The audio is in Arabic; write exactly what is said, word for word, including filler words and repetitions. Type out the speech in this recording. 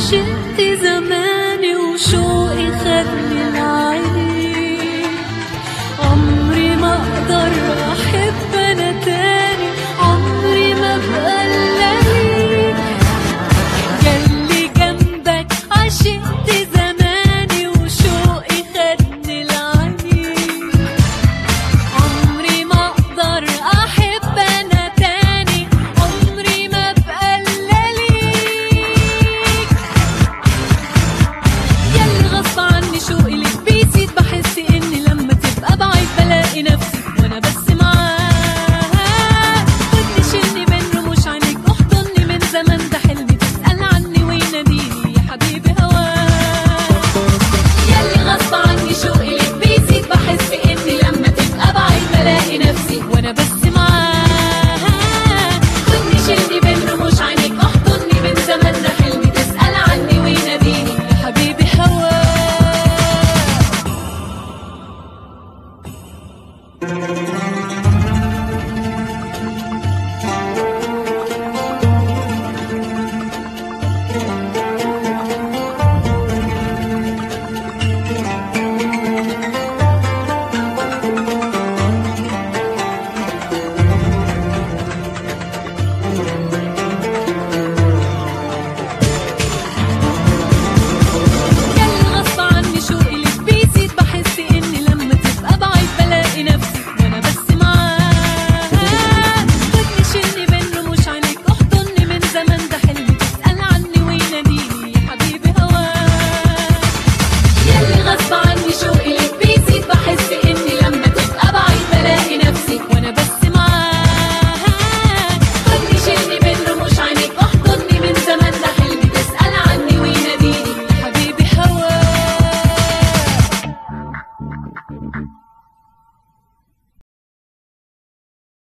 عشقت زماني وشوقي خدني العين. عمري ما اقدر احب انا تاني، عمري ما ابقى الا ليك. جالي جنبك عشقت زماني وشوقي خدني العين. عمري ما اقدر احب انا تاني، عمري ما ابقى الا ليك. ياللي غصب عني شوقي ليك بيزيد، بحس اني لما تبقى بعيد بلاقي نفسي وانا بس معاك. خدني شيلني منه مش عينيك، احضني من زمان ده حلمي، تسأل عني ويناديني يا حبيبي هواك. ياللي غصب عني شوقي ليك بيزيد، بحس اني لما تبقى بعيد بلاقي نفسي وانا بس معاك. خدني شيلني منه مش عينيك، احضني من زمان ده حلمي، تسأل عني ويناديني يا حبيبي هواك.